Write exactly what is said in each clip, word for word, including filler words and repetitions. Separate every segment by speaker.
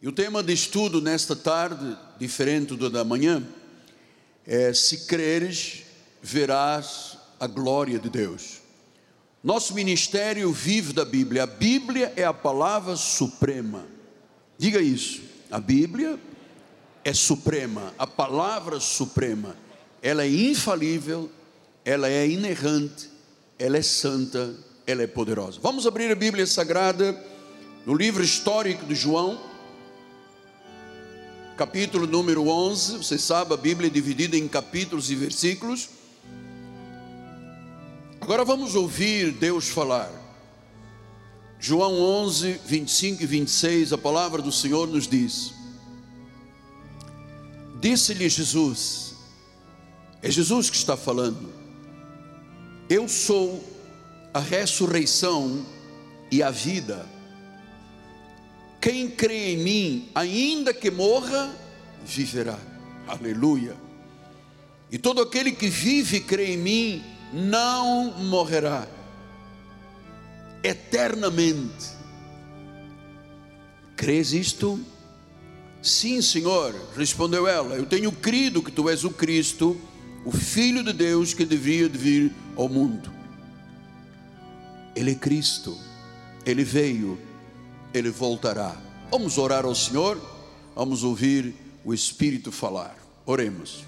Speaker 1: E o tema de estudo nesta tarde, diferente do da manhã, é: se creres, verás a glória de Deus. Nosso ministério vive da Bíblia. A Bíblia é a palavra suprema. Diga isso: a Bíblia é suprema, a palavra suprema. Ela é infalível, ela é inerrante, ela é santa, ela é poderosa. Vamos abrir a Bíblia Sagrada no livro histórico de João, capítulo número onze. Você sabe, a Bíblia é dividida em capítulos e versículos. Agora vamos ouvir Deus falar. João onze, vinte e cinco e vinte e seis, a palavra do Senhor nos diz: disse-lhe Jesus, é Jesus que está falando: eu sou a ressurreição e a vida. Quem crê em mim, ainda que morra, viverá. Aleluia. E todo aquele que vive e crê em mim não morrerá eternamente. Crês isto? Sim, Senhor, respondeu ela. Eu tenho crido que tu és o Cristo, o Filho de Deus que deveria de vir ao mundo. Ele é Cristo, Ele veio, Ele voltará. Vamos orar ao Senhor, vamos ouvir o Espírito falar. Oremos.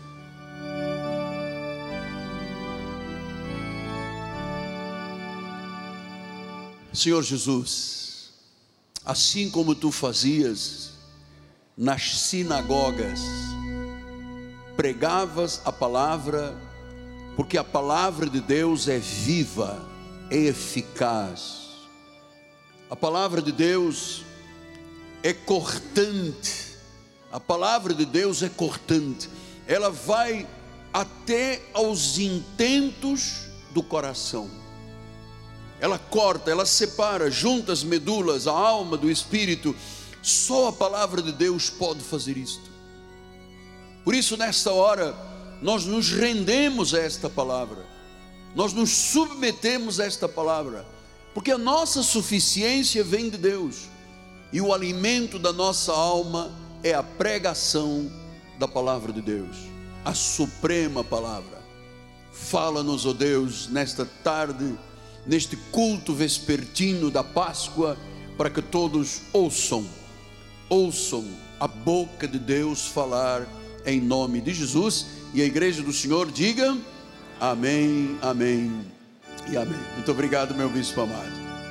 Speaker 1: Senhor Jesus, assim como tu fazias nas sinagogas, pregavas a palavra, porque a palavra de Deus é viva, é eficaz. A palavra de Deus é cortante. A palavra de Deus é cortante. Ela vai até aos intentos do coração. Ela corta, ela separa, junta as medulas, a alma do espírito. Só a palavra de Deus pode fazer isto. Por isso, nesta hora, nós nos rendemos a esta palavra. Nós nos submetemos a esta palavra. Porque a nossa suficiência vem de Deus, e o alimento da nossa alma é a pregação da palavra de Deus, a suprema palavra. Fala-nos, ó Deus, nesta tarde, neste culto vespertino da Páscoa, para que todos ouçam, ouçam a boca de Deus falar em nome de Jesus. E a igreja do Senhor diga amém, amém e amém. Muito obrigado, meu bispo amado.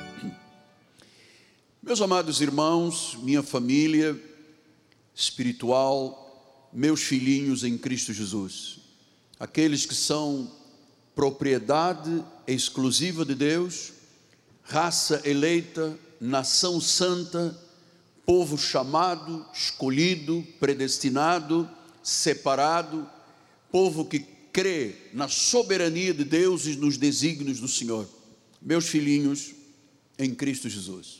Speaker 1: Meus amados irmãos, minha família espiritual, meus filhinhos em Cristo Jesus, aqueles que são propriedade exclusiva de Deus, raça eleita, nação santa, povo chamado, escolhido, predestinado, separado, povo que crê na soberania de Deus e nos desígnios do Senhor. Meus filhinhos em Cristo Jesus,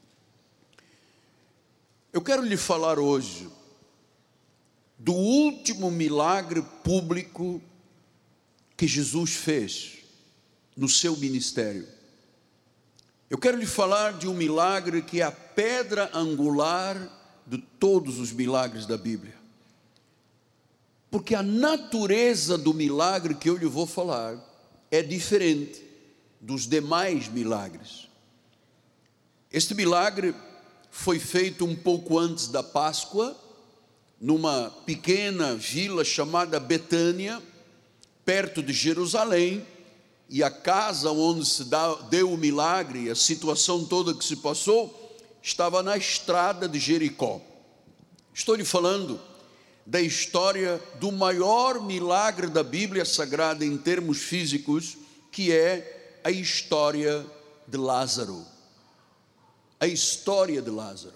Speaker 1: eu quero lhe falar hoje do último milagre público que Jesus fez no seu ministério. Eu quero lhe falar de um milagre que é a pedra angular de todos os milagres da Bíblia. Porque a natureza do milagre que eu lhe vou falar é diferente dos demais milagres. Este milagre foi feito um pouco antes da Páscoa, numa pequena vila chamada Betânia, perto de Jerusalém, e a casa onde se deu o milagre, a situação toda que se passou, estava na estrada de Jericó. Estou lhe falando da história do maior milagre da Bíblia Sagrada em termos físicos, que é a história de Lázaro. A história de Lázaro.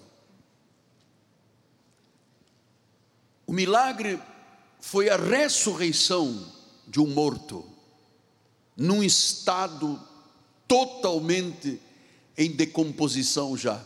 Speaker 1: O milagre foi a ressurreição de um morto, num estado totalmente em decomposição já.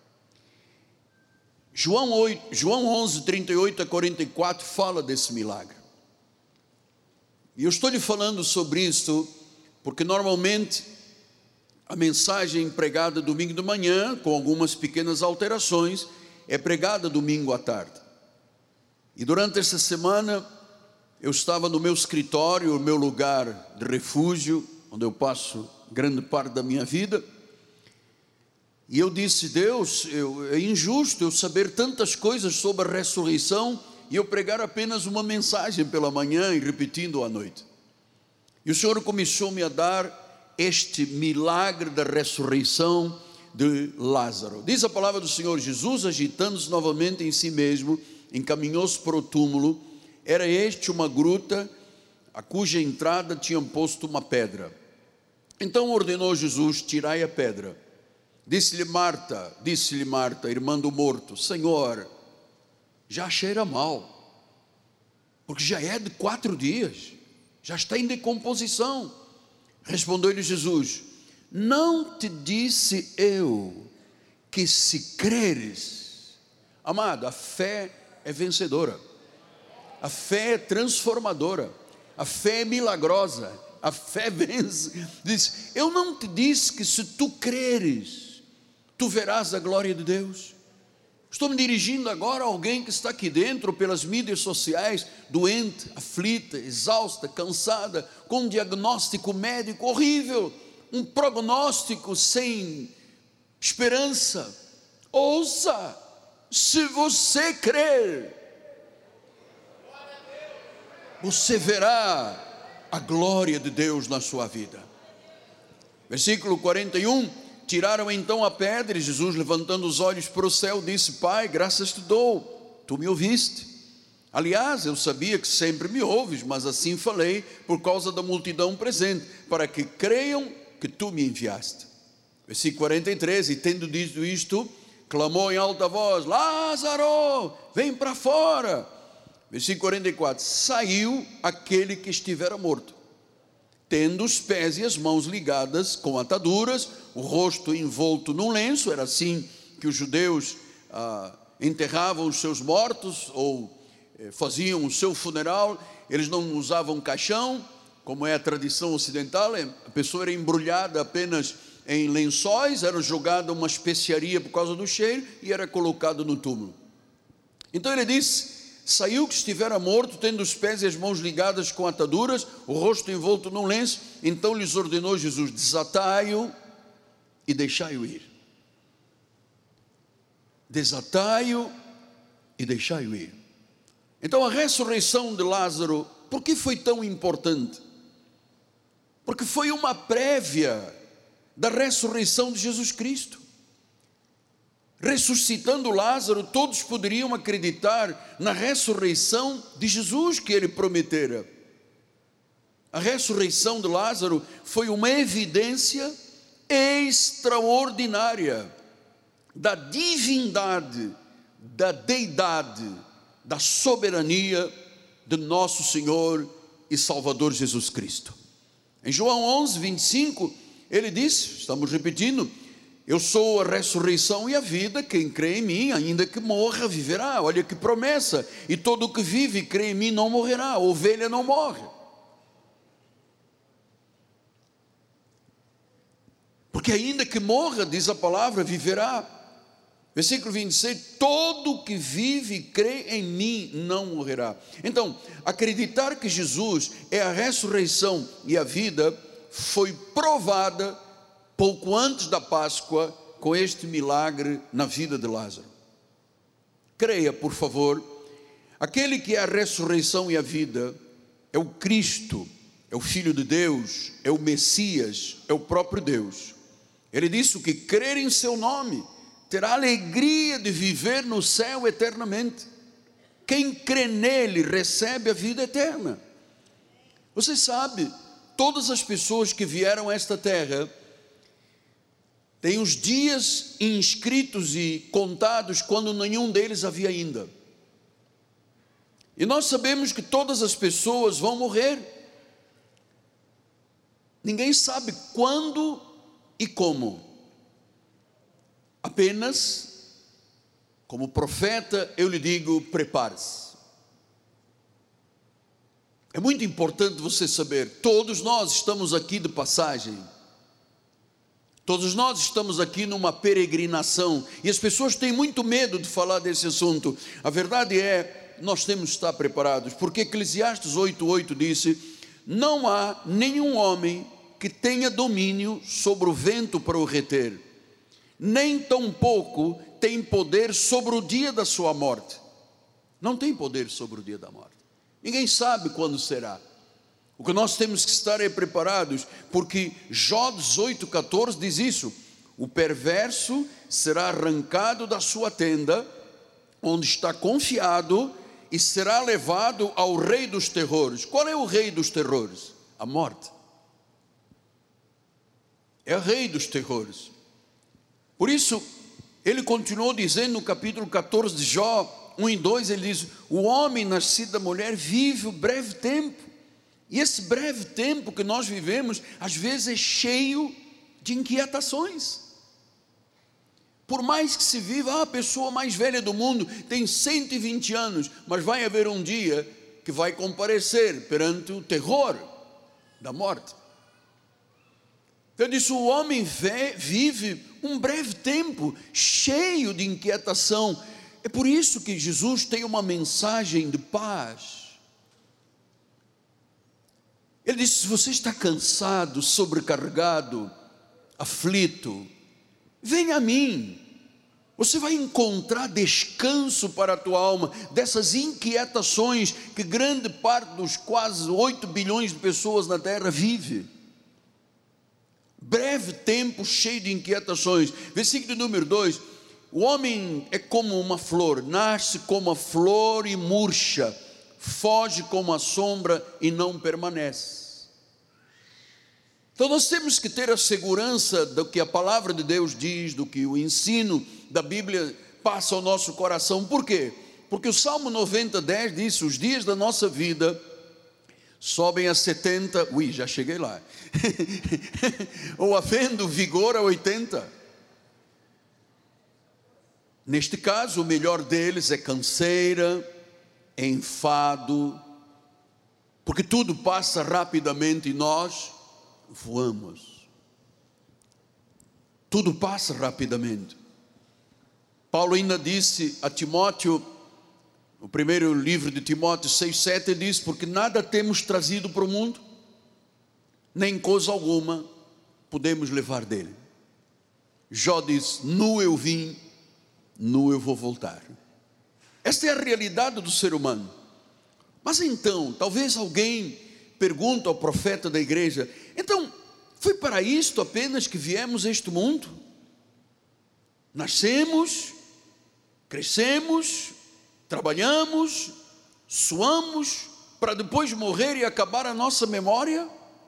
Speaker 1: João, oito, João onze, trinta e oito a quarenta e quatro fala desse milagre. E eu estou lhe falando sobre isso porque normalmente a mensagem pregada domingo de manhã, com algumas pequenas alterações, é pregada domingo à tarde. E durante essa semana, eu estava no meu escritório, o meu lugar de refúgio, onde eu passo grande parte da minha vida. E eu disse: Deus, eu, é injusto eu saber tantas coisas sobre a ressurreição e eu pregar apenas uma mensagem pela manhã e repetindo à noite. E o Senhor começou-me a dar este milagre da ressurreição de Lázaro. Diz a palavra do Senhor: Jesus, agitando-se novamente em si mesmo, encaminhou-se para o túmulo. Era este uma gruta, a cuja entrada tinham posto uma pedra. Então ordenou Jesus: tirai a pedra. Disse-lhe Marta, disse-lhe Marta, irmã do morto: Senhor, já cheira mal, porque já é de quatro dias, já está em decomposição. Respondeu-lhe Jesus: não te disse eu que se creres? Amado, a fé é vencedora, a fé é transformadora, a fé é milagrosa, a fé vence. Diz: eu não te disse que se tu creres, tu verás a glória de Deus? Estou me dirigindo agora a alguém que está aqui dentro, pelas mídias sociais, doente, aflita, exausta, cansada, com um diagnóstico médico horrível, um prognóstico sem esperança. Ouça, se você crer, você verá a glória de Deus na sua vida. Versículo quarenta e um: tiraram então a pedra e Jesus, levantando os olhos para o céu, disse: Pai, graças te dou, tu me ouviste. Aliás, eu sabia que sempre me ouves, mas assim falei por causa da multidão presente, para que creiam que tu me enviaste. Versículo quarenta e três: e tendo dito isto, clamou em alta voz: Lázaro, vem para fora. Versículo quarenta e quatro: saiu aquele que estivera morto, tendo os pés e as mãos ligadas com ataduras, o rosto envolto num lenço. Era assim que os judeus ah, enterravam os seus mortos, ou eh, faziam o seu funeral. Eles não usavam caixão, como é a tradição ocidental. A pessoa era embrulhada apenas em lençóis, era jogada uma especiaria por causa do cheiro e era colocado no túmulo. Então ele disse: saiu que estivera morto, tendo os pés e as mãos ligadas com ataduras, o rosto envolto num lenço. Então lhes ordenou Jesus: desatai-o e deixai-o ir. Desatai-o e deixai-o ir. Então a ressurreição de Lázaro, por que foi tão importante? Porque foi uma prévia da ressurreição de Jesus Cristo. Ressuscitando Lázaro, todos poderiam acreditar na ressurreição de Jesus que ele prometera. A ressurreição de Lázaro foi uma evidência extraordinária da divindade, da deidade, da soberania de nosso Senhor e Salvador Jesus Cristo. Em João onze, vinte e cinco, ele disse, estamos repetindo: eu sou a ressurreição e a vida, quem crê em mim, ainda que morra, viverá. Olha que promessa: e todo o que vive e crê em mim não morrerá. A ovelha não morre, porque ainda que morra, diz a palavra, viverá. Versículo vinte e seis: todo o que vive e crê em mim não morrerá. Então, acreditar que Jesus é a ressurreição e a vida foi provada pouco antes da Páscoa, com este milagre na vida de Lázaro. Creia, por favor, aquele que é a ressurreição e a vida é o Cristo, é o Filho de Deus, é o Messias, é o próprio Deus. Ele disse: o que crer em seu nome terá a alegria de viver no céu eternamente. Quem crê nele recebe a vida eterna. Você sabe, todas as pessoas que vieram a esta terra tem os dias inscritos e contados quando nenhum deles havia ainda. E nós sabemos que todas as pessoas vão morrer. Ninguém sabe quando e como. Apenas, como profeta, eu lhe digo: prepare-se. É muito importante você saber, todos nós estamos aqui de passagem. Todos nós estamos aqui numa peregrinação e as pessoas têm muito medo de falar desse assunto. A verdade é, nós temos que estar preparados, porque Eclesiastes oito, oito disse: não há nenhum homem que tenha domínio sobre o vento para o reter, nem tampouco tem poder sobre o dia da sua morte. Não tem poder sobre o dia da morte. Ninguém sabe quando será. O que nós temos que estar é preparados, porque Jó dezoito, catorze diz isso: o perverso será arrancado da sua tenda, onde está confiado, e será levado ao rei dos terrores. Qual é o rei dos terrores? A morte. É o rei dos terrores. Por isso, ele continuou dizendo no capítulo catorze de Jó, um e dois, ele diz: o homem nascido da mulher vive um breve tempo. E esse breve tempo que nós vivemos, às vezes é cheio de inquietações. Por mais que se viva, ah, a pessoa mais velha do mundo tem cento e vinte anos, mas vai haver um dia que vai comparecer perante o terror da morte. Então diz, o homem vive um breve tempo, cheio de inquietação. É por isso que Jesus tem uma mensagem de paz. Ele disse: se você está cansado, sobrecarregado, aflito, venha a mim. Você vai encontrar descanso para a tua alma dessas inquietações que grande parte dos quase oito bilhões de pessoas na terra vive. Breve tempo cheio de inquietações. Versículo número dois: o homem é como uma flor, nasce como a flor e murcha, foge como a sombra e não permanece. Então nós temos que ter a segurança do que a palavra de Deus diz, do que o ensino da Bíblia passa ao nosso coração. Por quê? Porque o Salmo noventa, dez diz: os dias da nossa vida sobem a setenta, ui, já cheguei lá, ou havendo vigor a oitenta. Neste caso, o melhor deles é canseira, é enfado, porque tudo passa rapidamente e nós voamos. Tudo passa rapidamente. Paulo ainda disse a Timóteo, no primeiro livro de Timóteo seis, sete, ele diz: porque nada temos trazido para o mundo, nem coisa alguma podemos levar dele. Jó diz: nu eu vim, nu eu vou voltar. Esta é a realidade do ser humano. Mas então, talvez alguém pergunte ao profeta da igreja: então, foi para isto apenas que viemos a este mundo? Nascemos, crescemos, trabalhamos, suamos, para depois morrer e acabar a nossa memória?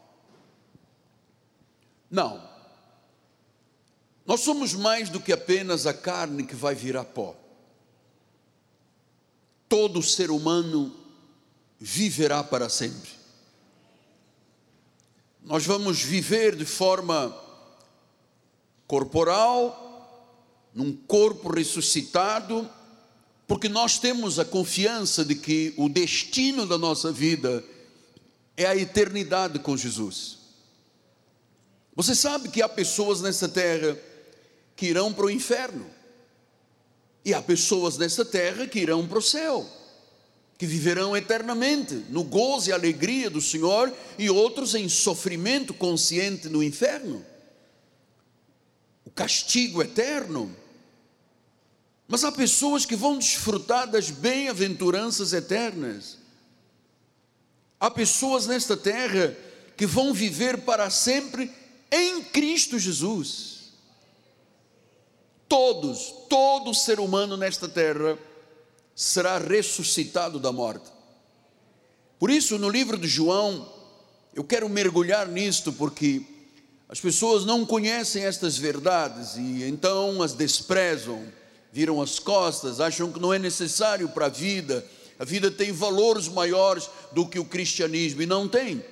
Speaker 1: Não. Nós somos mais do que apenas a carne que vai virar pó. Todo ser humano viverá para sempre. Nós vamos viver de forma corporal, num corpo ressuscitado, porque nós temos a confiança de que o destino da nossa vida é a eternidade com Jesus. Você sabe que há pessoas nessa terra que irão para o inferno, e há pessoas nessa terra que irão para o céu, que viverão eternamente no gozo e alegria do Senhor, e outros em sofrimento consciente no inferno, o castigo eterno. Mas há pessoas que vão desfrutar das bem-aventuranças eternas. Há pessoas nesta terra que vão viver para sempre em Cristo Jesus. Todos, todo ser humano nesta terra será ressuscitado da morte. Por isso, no livro de João, eu quero mergulhar nisto, porque as pessoas não conhecem estas verdades e então as desprezam, viram as costas, acham que não é necessário para a vida. A vida tem valores maiores do que o cristianismo, e não tem.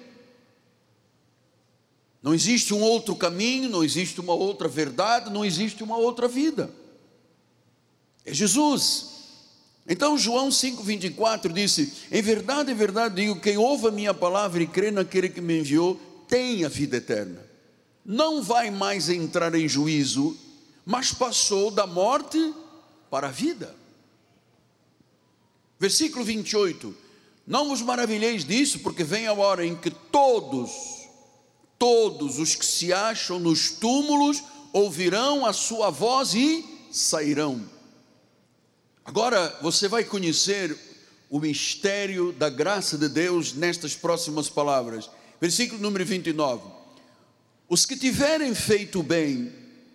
Speaker 1: Não existe um outro caminho, não existe uma outra verdade, não existe uma outra vida. É Jesus. Então João cinco, vinte e quatro disse: em verdade, em verdade digo, quem ouve a minha palavra e crê naquele que me enviou, tem a vida eterna. não vai mais entrar em juízo, mas passou da morte para a vida. Versículo vinte e oito: não vos maravilheis disso, porque vem a hora em que todos, todos os que se acham nos túmulos ouvirão a sua voz e sairão. Agora você vai conhecer o mistério da graça de Deus nestas próximas palavras. Versículo número vinte e nove: os que tiverem feito bem,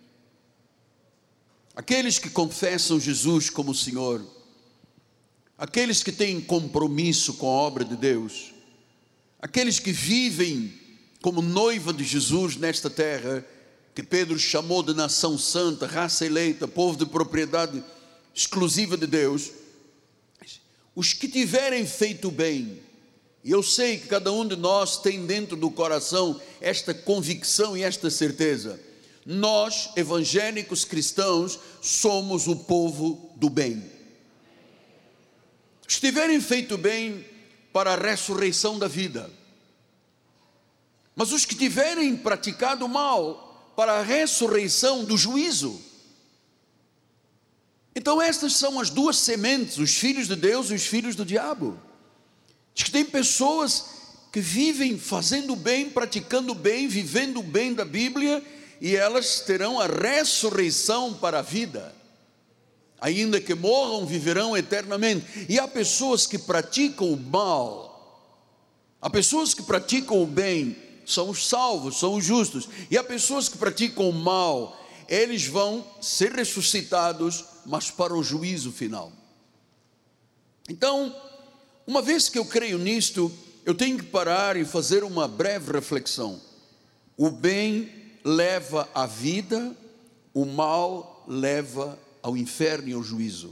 Speaker 1: aqueles que confessam Jesus como Senhor, aqueles que têm compromisso com a obra de Deus, aqueles que vivem como noiva de Jesus nesta terra, que Pedro chamou de nação santa, raça eleita, povo de propriedade exclusiva de Deus, os que tiverem feito bem, e eu sei que cada um de nós tem dentro do coração esta convicção e esta certeza: nós, evangélicos cristãos, somos o povo do bem. Os que tiverem feito bem para a ressurreição da vida, mas os que tiverem praticado mal para a ressurreição do juízo. Então estas são as duas sementes, os filhos de Deus e os filhos do diabo. Diz que tem pessoas que vivem fazendo bem, praticando bem, vivendo o bem da Bíblia, e elas terão a ressurreição para a vida. Ainda que morram, viverão eternamente. E há pessoas que praticam o mal, há pessoas que praticam o bem, são os salvos, são os justos. E há pessoas que praticam o mal, eles vão ser ressuscitados, mas para o juízo final. Então, uma vez que eu creio nisto, eu tenho que parar e fazer uma breve reflexão. O bem leva à vida, o mal leva ao inferno e ao juízo.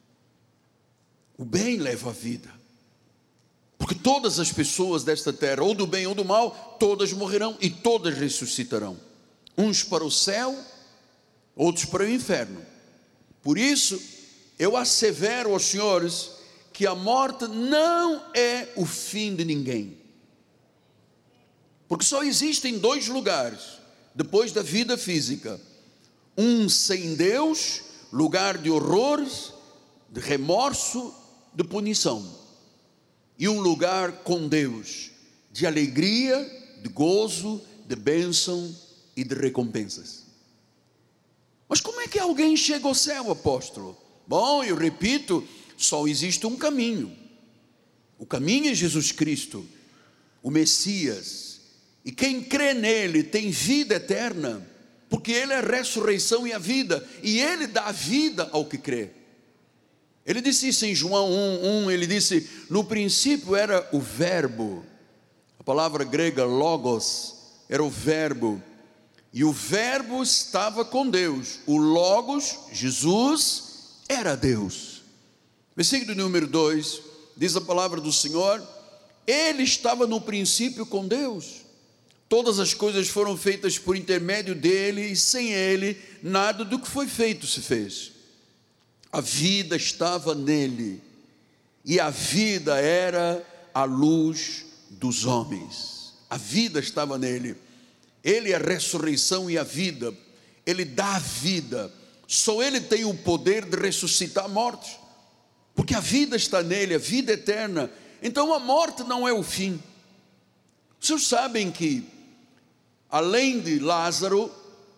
Speaker 1: O bem leva à vida, porque todas as pessoas desta terra, ou do bem ou do mal, todas morrerão e todas ressuscitarão. Uns para o céu, outros para o inferno. Por isso, eu assevero aos senhores que a morte não é o fim de ninguém. Porque só existem dois lugares depois da vida física: um sem Deus, lugar de horrores, de remorso, de punição, e um lugar com Deus, de alegria, de gozo, de bênção e de recompensas. Mas como é que alguém chega ao céu, apóstolo? Bom, eu repito, só existe um caminho. O caminho é Jesus Cristo, o Messias. E quem crê nele tem vida eterna, porque ele é a ressurreição e a vida, e ele dá a vida ao que crê. Ele disse isso em João um, um, ele disse: no princípio era o verbo. A palavra grega logos era o verbo, e o verbo estava com Deus. O logos, Jesus, era Deus. Versículo número dois, diz a palavra do Senhor: ele estava no princípio com Deus. Todas as coisas foram feitas por intermédio dele, e sem ele nada do que foi feito se fez. A vida estava nele, e a vida era a luz dos homens. A vida estava nele. Ele é a ressurreição e a vida. Ele dá a vida. Só ele tem o poder de ressuscitar mortos, porque a vida está nele, a vida eterna. Então a morte não é o fim. Vocês sabem que, além de Lázaro,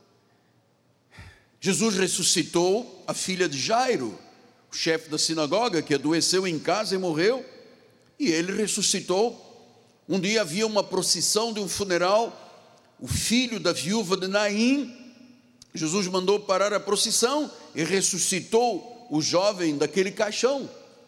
Speaker 1: Jesus ressuscitou a filha de Jairo, o chefe da sinagoga, que adoeceu em casa e morreu, e ele ressuscitou. Um dia havia uma procissão de um funeral, o filho da viúva de Naim, Jesus mandou parar a procissão e ressuscitou o jovem daquele caixão.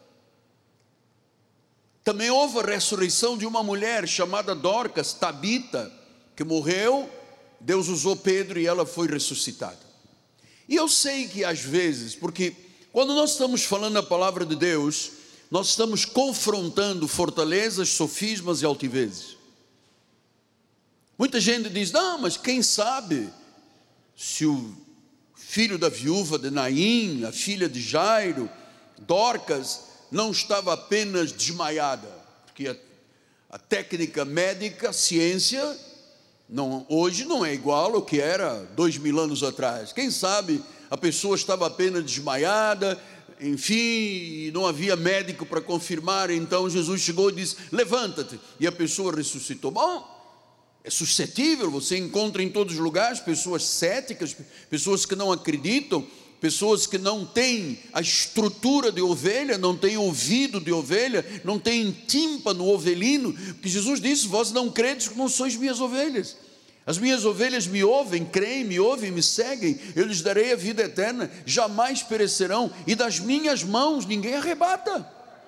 Speaker 1: Também houve a ressurreição de uma mulher chamada Dorcas, Tabita, que morreu. Deus usou Pedro e ela foi ressuscitada. E eu sei que às vezes, porque quando nós estamos falando a palavra de Deus, nós estamos confrontando fortalezas, sofismas e altivezes. Muita gente diz: não, mas quem sabe se o filho da viúva de Naim, a filha de Jairo, Dorcas, não estava apenas desmaiada, porque a, a técnica médica, a ciência, Não, hoje não é igual ao que era dois mil anos atrás. Quem sabe a pessoa estava apenas desmaiada, enfim, não havia médico para confirmar. Então Jesus chegou e disse: levanta-te, e a pessoa ressuscitou. Bom, é suscetível, você encontra em todos os lugares pessoas céticas, pessoas que não acreditam, pessoas que não têm a estrutura de ovelha, não têm ouvido de ovelha, não têm tímpano ovelino, porque Jesus disse: vós não credes que não sois minhas ovelhas. As minhas ovelhas me ouvem, creem, me ouvem, me seguem, eu lhes darei a vida eterna, jamais perecerão, e das minhas mãos ninguém arrebata.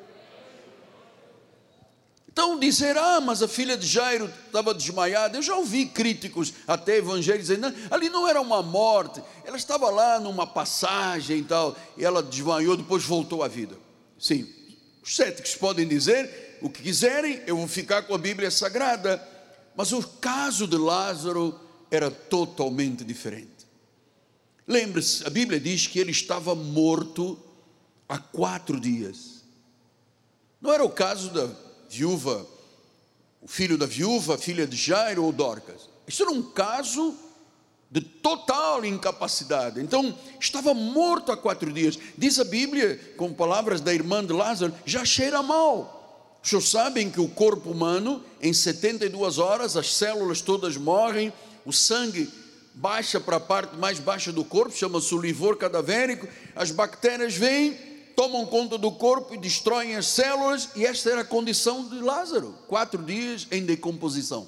Speaker 1: Então dizer: ah, mas a filha de Jairo estava desmaiada. Eu já ouvi críticos, até evangélicos, dizendo: não, ali não era uma morte, ela estava lá numa passagem e tal, e ela desmaiou, depois voltou à vida. Sim, os céticos podem dizer o que quiserem, eu vou ficar com a Bíblia Sagrada, mas o caso de Lázaro era totalmente diferente. Lembre-se, a Bíblia diz que ele estava morto há quatro dias. Não era o caso da viúva, o filho da viúva, a filha de Jairo ou Dorcas. Isso era um caso de total incapacidade. Então, estava morto há quatro dias. Diz a Bíblia, com palavras da irmã de Lázaro, já cheira mal. Os senhores sabem que o corpo humano, em setenta e duas horas, as células todas morrem, o sangue baixa para a parte mais baixa do corpo, chama-se o livor cadavérico, as bactérias vêm, tomam conta do corpo e destroem as células, e esta era a condição de Lázaro, quatro dias em decomposição.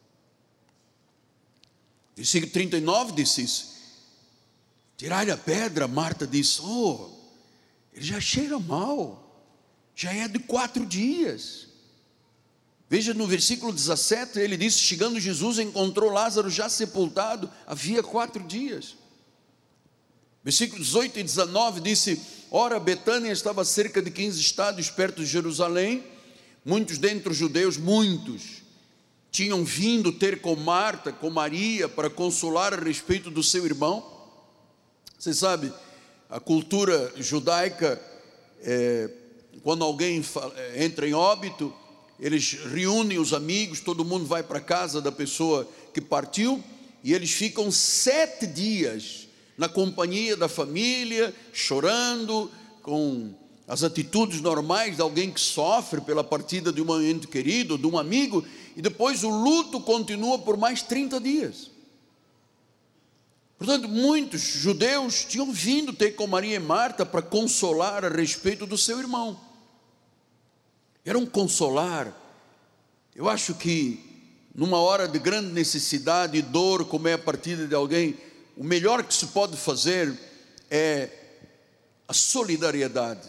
Speaker 1: Versículo trinta e nove disse isso. Tirai a pedra, Marta disse: oh, ele já cheira mal, já é de quatro dias. Veja no versículo dezessete, ele disse: chegando Jesus, encontrou Lázaro já sepultado, havia quatro dias. Versículos dezoito e dezenove disse: ora, Betânia estava a cerca de quinze estádios perto de Jerusalém. Muitos dentre os judeus, muitos, tinham vindo ter com Marta, com Maria, para consolar a respeito do seu irmão. Você sabe, a cultura judaica, é, quando alguém entra em óbito, eles reúnem os amigos, todo mundo vai para a casa da pessoa que partiu, e eles ficam sete dias na companhia da família, chorando, com as atitudes normais de alguém que sofre pela partida de um ente querido, de um amigo, e depois o luto continua por mais trinta dias. Portanto, muitos judeus tinham vindo ter com Maria e Marta para consolar a respeito do seu irmão. Era um consolar. Eu acho que numa hora de grande necessidade e dor, como é a partida de alguém, o melhor que se pode fazer é a solidariedade.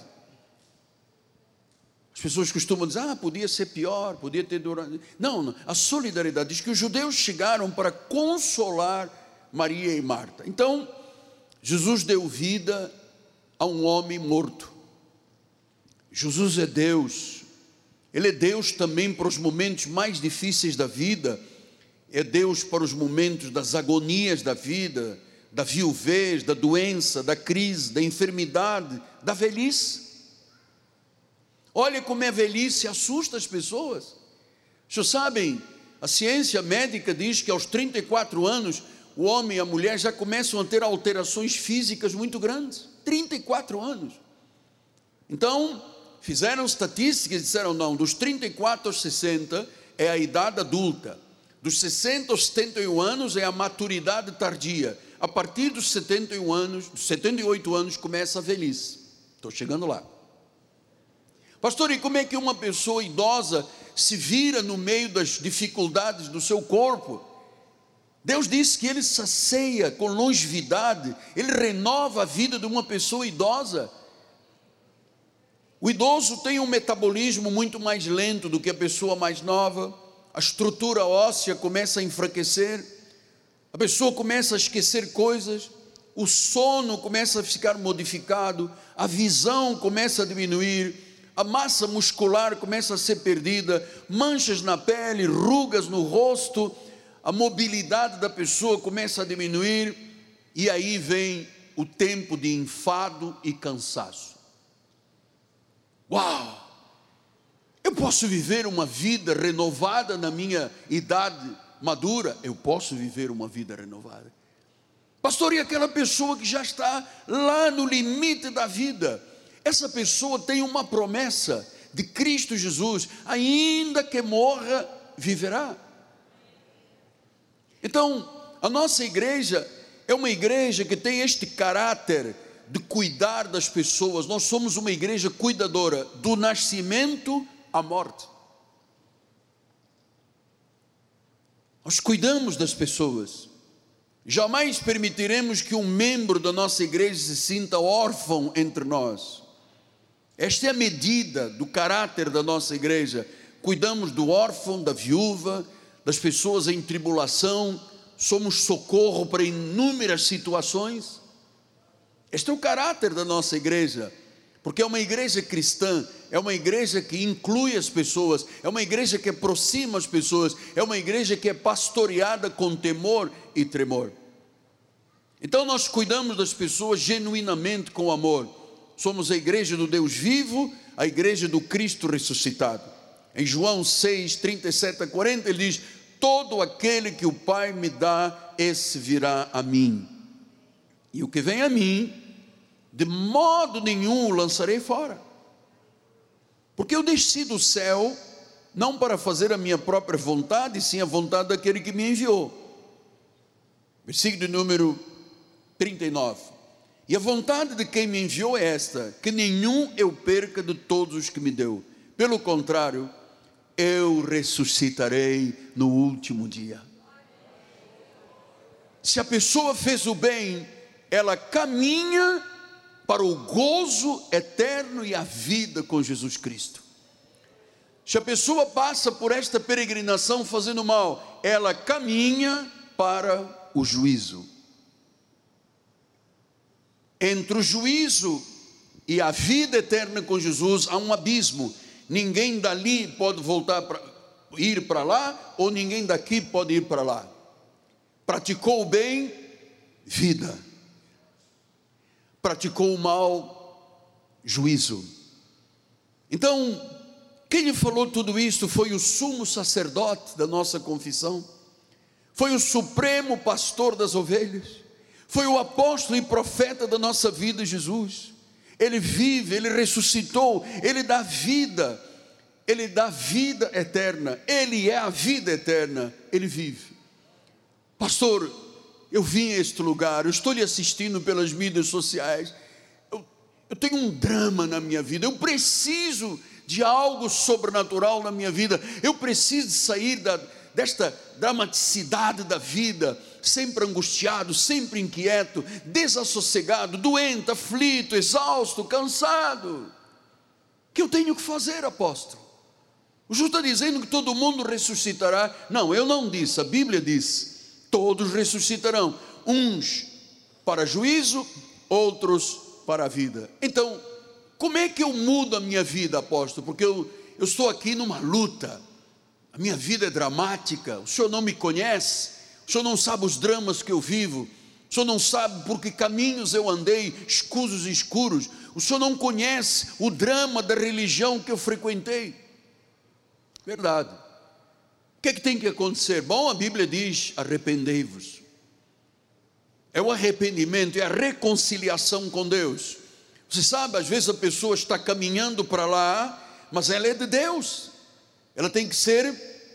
Speaker 1: As pessoas costumam dizer: ah, podia ser pior, podia ter durado. Não, não, a solidariedade diz que os judeus chegaram para consolar Maria e Marta. Então, Jesus deu vida a um homem morto. Jesus é Deus. Ele é Deus também para os momentos mais difíceis da vida, é Deus para os momentos das agonias da vida, da viuvez, da doença, da crise, da enfermidade, da velhice. Olha como a velhice assusta as pessoas. Vocês sabem, a ciência médica diz que aos trinta e quatro anos, o homem e a mulher já começam a ter alterações físicas muito grandes. trinta e quatro anos. Então, fizeram estatísticas e disseram: não, dos trinta e quatro aos sessenta é a idade adulta, dos sessenta aos setenta e um anos é a maturidade tardia, a partir dos setenta e um anos, dos setenta e oito anos começa a velhice. Estou chegando lá. Pastor, e como é que uma pessoa idosa se vira no meio das dificuldades do seu corpo? Deus disse que Ele sacia com longevidade, Ele renova a vida de uma pessoa idosa. O idoso tem um metabolismo muito mais lento do que a pessoa mais nova, a estrutura óssea começa a enfraquecer, a pessoa começa a esquecer coisas, o sono começa a ficar modificado, a visão começa a diminuir, a massa muscular começa a ser perdida, manchas na pele, rugas no rosto, a mobilidade da pessoa começa a diminuir, e aí vem o tempo de enfado e cansaço. Uau! Eu posso viver uma vida renovada na minha idade madura, eu posso viver uma vida renovada. Pastor, e aquela pessoa que já está lá no limite da vida? Essa pessoa tem uma promessa de Cristo Jesus, ainda que morra, viverá. Então, a nossa igreja é uma igreja que tem este caráter de cuidar das pessoas. Nós somos uma igreja cuidadora, do nascimento à morte. Nós cuidamos das pessoas. Jamais permitiremos que um membro da nossa igreja se sinta órfão entre nós. Esta é a medida do caráter da nossa igreja. Cuidamos do órfão, da viúva, das pessoas em tribulação, somos socorro para inúmeras situações. Este é o caráter da nossa igreja, porque é uma igreja cristã, é uma igreja que inclui as pessoas, é uma igreja que aproxima as pessoas, é uma igreja que é pastoreada com temor e tremor. Então nós cuidamos das pessoas genuinamente com amor. Somos a igreja do Deus vivo, a igreja do Cristo ressuscitado. Em João seis, trinta e sete a quarenta, ele diz: todo aquele que o Pai me dá, esse virá a mim, e o que vem a mim, de modo nenhum o lançarei fora, porque eu desci do céu, não para fazer a minha própria vontade, sim a vontade daquele que me enviou. Versículo de número trinta e nove, e a vontade de quem me enviou é esta, que nenhum eu perca de todos os que me deu, pelo contrário, eu ressuscitarei no último dia. Se a pessoa fez o bem, ela caminha para o gozo eterno e a vida com Jesus Cristo. Se a pessoa passa por esta peregrinação fazendo mal, ela caminha para o juízo. Entre o juízo e a vida eterna com Jesus há um abismo. Ninguém dali pode voltar para ir para lá, ou ninguém daqui pode ir para lá. Praticou o bem, vida. Praticou o mal, juízo. Então, quem lhe falou tudo isso foi o sumo sacerdote da nossa confissão, foi o supremo pastor das ovelhas, foi o apóstolo e profeta da nossa vida, Jesus. Ele vive, Ele ressuscitou, Ele dá vida, Ele dá vida eterna, Ele é a vida eterna, Ele vive. Pastor, eu vim a este lugar, eu estou lhe assistindo pelas mídias sociais, eu, eu tenho um drama na minha vida, eu preciso de algo sobrenatural na minha vida, eu preciso sair da, desta dramaticidade da vida, sempre angustiado, sempre inquieto, desassossegado, doente, aflito, exausto, cansado. O que eu tenho que fazer, apóstolo? O Jesus está dizendo que todo mundo ressuscitará. Não, eu não disse, a Bíblia diz: todos ressuscitarão, uns para juízo, outros para a vida. Então, como é que eu mudo a minha vida, apóstolo? Porque eu, eu estou aqui numa luta, a minha vida é dramática, o senhor não me conhece, o senhor não sabe os dramas que eu vivo, o senhor não sabe por que caminhos eu andei, escusos e escuros, o senhor não conhece o drama da religião que eu frequentei. Verdade. O que é que tem que acontecer? Bom, a Bíblia diz: arrependei-vos. É o arrependimento, é a reconciliação com Deus. Você sabe, às vezes a pessoa está caminhando para lá, mas ela é de Deus. Ela tem que ser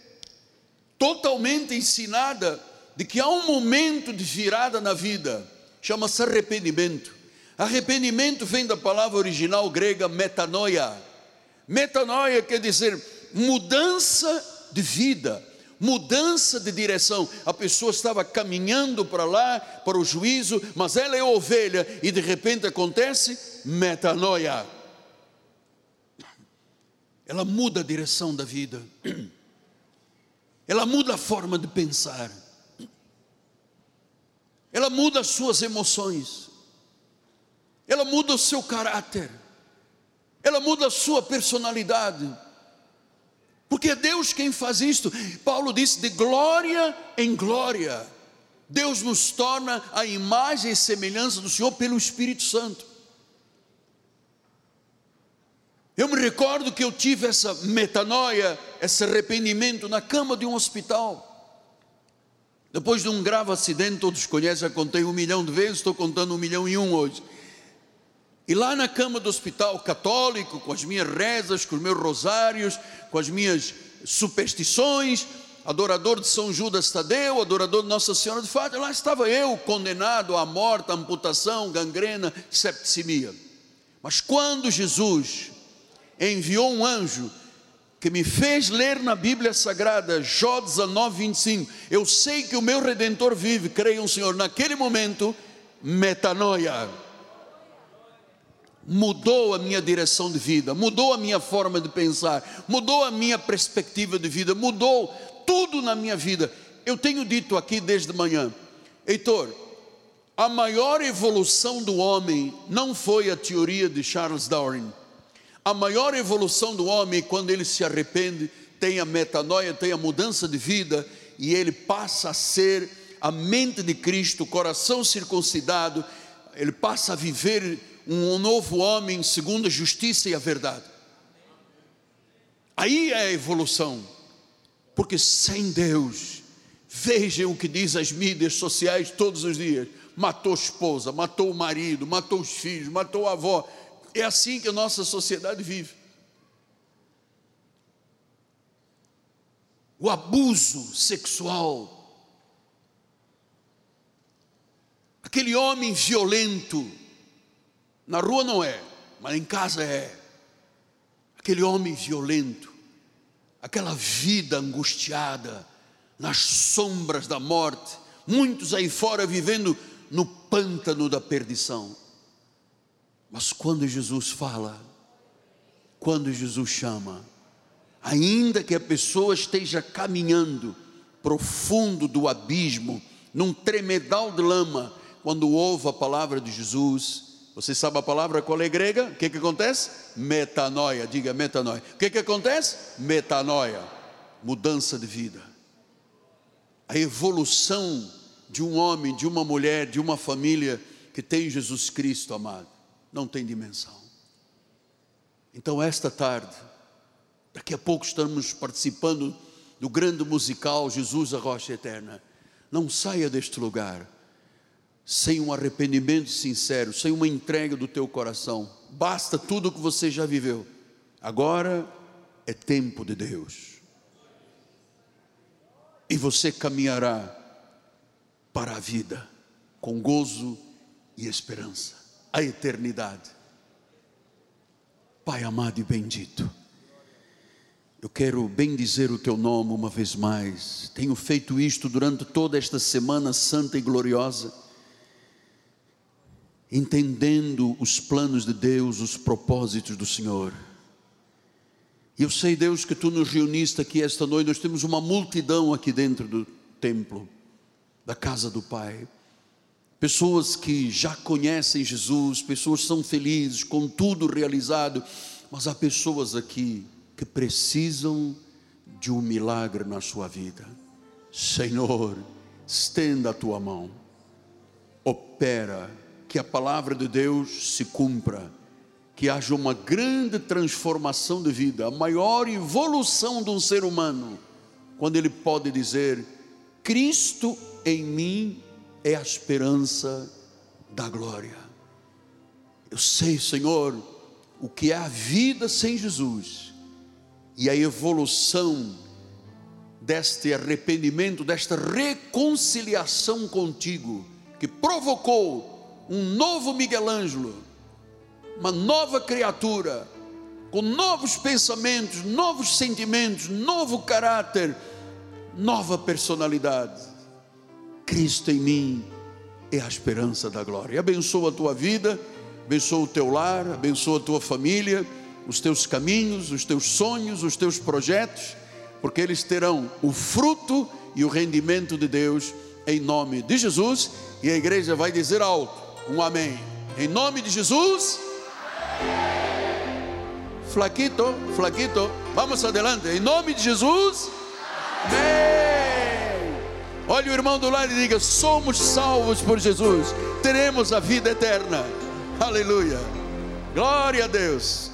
Speaker 1: totalmente ensinada de que há um momento de virada na vida, chama-se arrependimento. Arrependimento vem da palavra original grega metanoia. Metanoia quer dizer mudança de vida, mudança de direção. A pessoa estava caminhando para lá, para o juízo, mas ela é ovelha, e de repente acontece metanoia. Ela muda a direção da vida, ela muda a forma de pensar, ela muda as suas emoções, ela muda o seu caráter, ela muda a sua personalidade, porque é Deus quem faz isto. Paulo disse: de glória em glória, Deus nos torna a imagem e semelhança do Senhor pelo Espírito Santo. Eu me recordo que eu tive essa metanoia, esse arrependimento na cama de um hospital. Depois de um grave acidente, todos conhecem, já contei um milhão de vezes, estou contando um milhão e um hoje. E lá na cama do hospital católico, com as minhas rezas, com os meus rosários, com as minhas superstições, adorador de São Judas Tadeu, adorador de Nossa Senhora de Fátima, lá estava eu, condenado à morte, à amputação, gangrena, septicemia. Mas quando Jesus enviou um anjo, que me fez ler na Bíblia Sagrada, Jó dezenove, vinte e cinco, eu sei que o meu Redentor vive, creio no Senhor. Naquele momento, metanoia, mudou a minha direção de vida, mudou a minha forma de pensar, mudou a minha perspectiva de vida, mudou tudo na minha vida. Eu tenho dito aqui desde manhã, Heitor, a maior evolução do homem não foi a teoria de Charles Darwin. A maior evolução do homem, quando ele se arrepende, tem a metanoia, tem a mudança de vida, e ele passa a ser a mente de Cristo, o coração circuncidado, ele passa a viver um novo homem segundo a justiça e a verdade. Aí é a evolução, porque sem Deus, vejam o que diz as mídias sociais todos os dias, matou a esposa, matou o marido, matou os filhos, matou a avó. É assim que a nossa sociedade vive. O abuso sexual, aquele homem violento, na rua não é, mas em casa é, aquele homem violento, aquela vida angustiada, nas sombras da morte, muitos aí fora vivendo no pântano da perdição. Mas quando Jesus fala, quando Jesus chama, ainda que a pessoa esteja caminhando profundo do abismo, num tremedal de lama, quando ouve a palavra de Jesus, você sabe a palavra qual é grega? O que que acontece? Metanoia, diga metanoia. O que que acontece? Metanoia, mudança de vida. A evolução de um homem, de uma mulher, de uma família que tem Jesus Cristo, amado, não tem dimensão. Então esta tarde, daqui a pouco estamos participando do grande musical Jesus a Rocha Eterna. Não saia deste lugar sem um arrependimento sincero, sem uma entrega do teu coração. Basta tudo o que você já viveu, agora é tempo de Deus, e você caminhará para a vida com gozo e esperança, a eternidade. Pai amado e bendito, eu quero bendizer o teu nome uma vez mais. Tenho feito isto durante toda esta semana santa e gloriosa, entendendo os planos de Deus, os propósitos do Senhor. E eu sei, Deus, que tu nos reuniste aqui esta noite. Nós temos uma multidão aqui dentro do templo, da casa do Pai, pessoas que já conhecem Jesus, pessoas que são felizes com tudo realizado, mas há pessoas aqui que precisam de um milagre na sua vida. Senhor, estenda a tua mão, opera, que a palavra de Deus se cumpra, que haja uma grande transformação de vida, a maior evolução de um ser humano, quando ele pode dizer: Cristo em mim é a esperança da glória. Eu sei, Senhor, o que é a vida sem Jesus, e a evolução deste arrependimento, desta reconciliação contigo, que provocou um novo Miguel Ângelo, uma nova criatura, com novos pensamentos, novos sentimentos, novo caráter, nova personalidade. Cristo em mim é a esperança da glória. Abençoa a tua vida, abençoa o teu lar, abençoa a tua família, os teus caminhos, os teus sonhos, os teus projetos, porque eles terão o fruto e o rendimento de Deus, em nome de Jesus. E a igreja vai dizer alto um amém, em nome de Jesus. Flaquito, flaquito, vamos adelante, em nome de Jesus. Amém. Olha o irmão do lado e diga: somos salvos por Jesus, teremos a vida eterna. Aleluia, glória a Deus.